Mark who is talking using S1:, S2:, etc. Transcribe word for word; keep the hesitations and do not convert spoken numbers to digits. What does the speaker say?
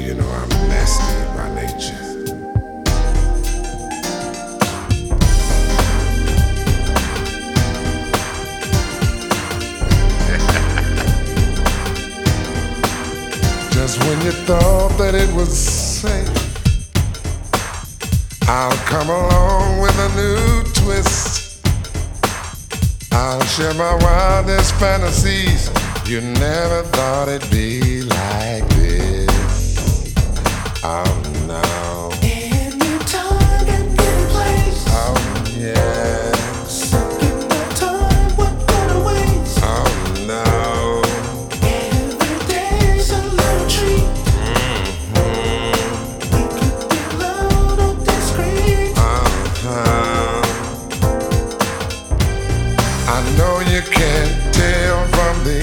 S1: you know I'm nasty by nature. Just when you thought that it was safe, I'll come along with a new twist. I'll share my wildest fantasies. You never thought it'd be like this. Oh no.